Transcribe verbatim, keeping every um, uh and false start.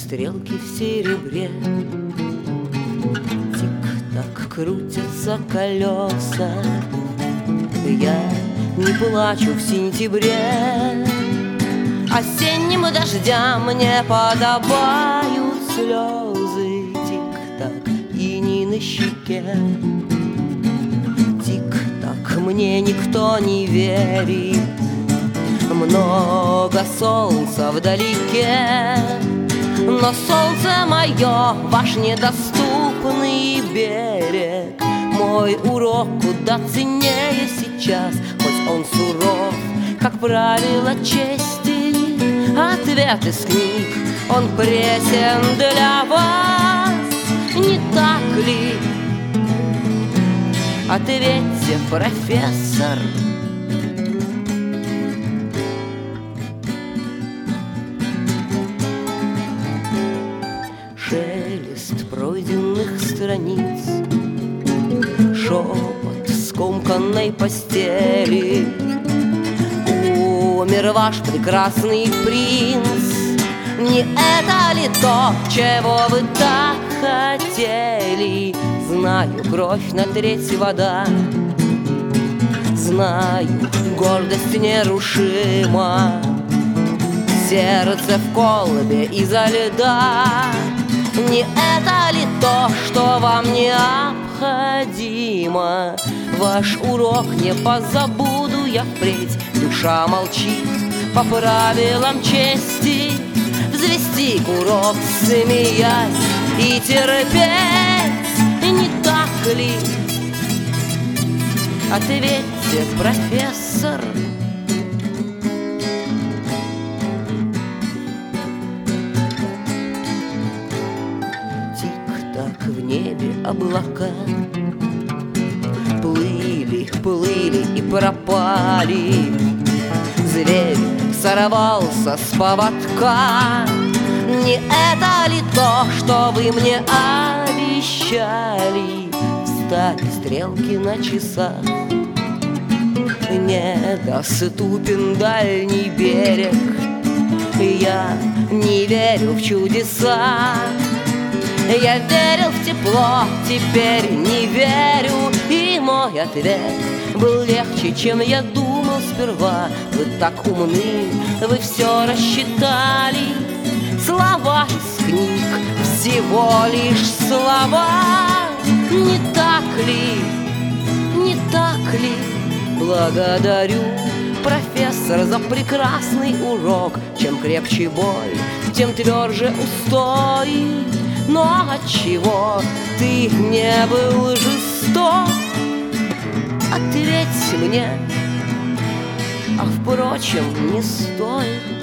стрелки в серебре. Тик-так крутятся колеса, я не плачу в сентябре. Осенним дождям не подобают слезы. Тик-так, иней на щеке. Тик-так, мне никто не верит. Много солнца вдалеке, но солнце мое, ваш недоступный берег. Мой урок куда ценнее сейчас, хоть он суров, как правило чести. Ответ из книг, он пресен для вас, не так ли? Ответьте, профессор. Шелест пройденных страниц, шепот скомканной постели. Умер ваш прекрасный принц. Не это ли то, чего вы так хотели? Знаю, кровь на треть вода. Знаю, гордость нерушима. Сердце в колбе изо льда. Не это ли то, что вам необходимо? Ваш урок не позабуду я впредь. Душа молчит по правилам чести. Взвести курок, смеясь и терпеть, не так ли? Ответьте, профессор. Тик-так в небе облака плыли, плыли и пропали. Зверь сорвался с поводка. Не это ли то, что вы мне обещали? Встали стрелки на часах. Недоступен дальний берег. Я не верю в чудеса. Я верил в тепло, теперь не верю. И мой ответ был легче, чем я думал сперва. Вы так умны, вы все рассчитали. Слова из книг, всего лишь слова. Не так ли, не так ли? Благодарю, профессор, за прекрасный урок. Чем крепче бой, тем тверже устой. Но отчего ты не был жесток? Ответь мне, а впрочем, не стоит.